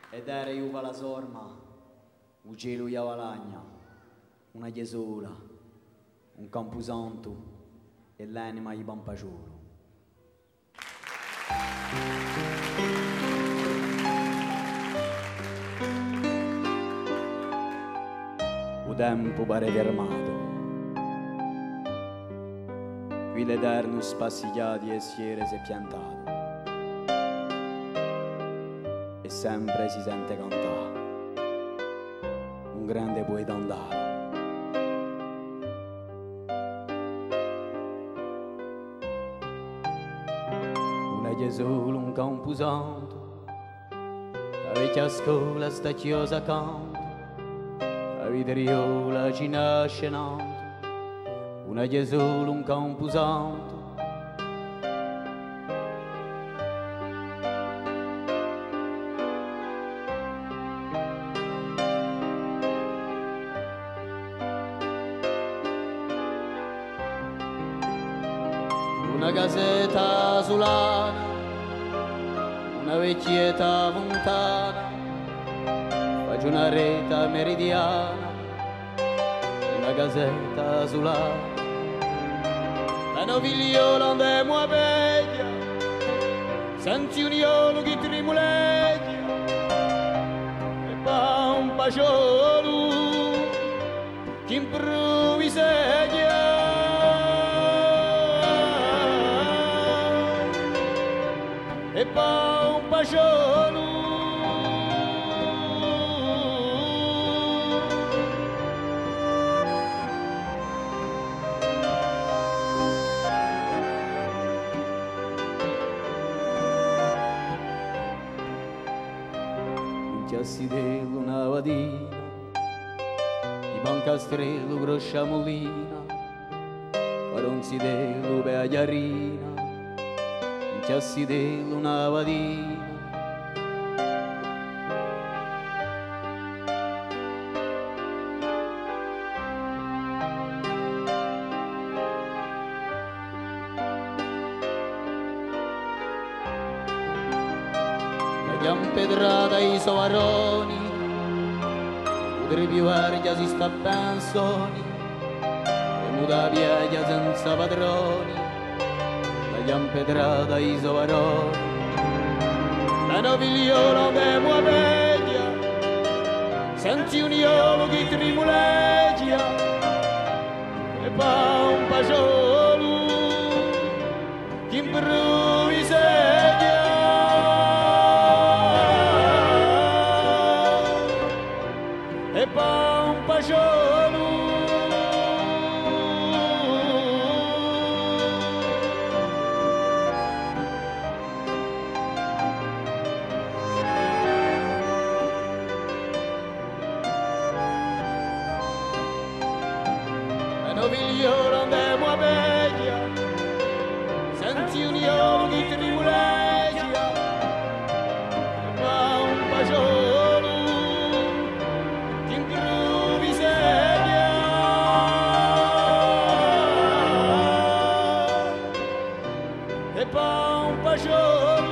Ed era iuva la sorma, un cielo iavalagna, una chiesola, un camposanto e l'anima di Pampaciolo. O tempo pare fermato, qui l'eterno spassigliati e siere si è piantato. E sempre si sente cantare un grande poeta andato. Una che solo un camposanto, la vecchia scuola sta chiusa accanto, la vidriola ci nasce nato. Una che solo un camposanto, una casetta solana, una vecchietta montana, faccio una rete meridiana, una casetta solana, la novigliola andiamo a veglia, senti un iolo che trimuleggia, e fa un baciolo che improvviseggia. E fa un baciolo un chiassidello una vadina di Pancastrello groscia molina paronzidello per la chiarina chiassidello una vadina la chiampedrata ai sovaroni potrei pivare già si sta pensoni e muta via senza padroni chiampedrata ai sovaroni, la novigliola andiamo a veglia, senti un iolo che trimuleggia, e fa un baciolo che improvviseggia, e fa un baciolo novigliola andiamo a veglia, senti un iolo che trimuleggia, e fa un baciolo che improvviseggia, e fa un baciolo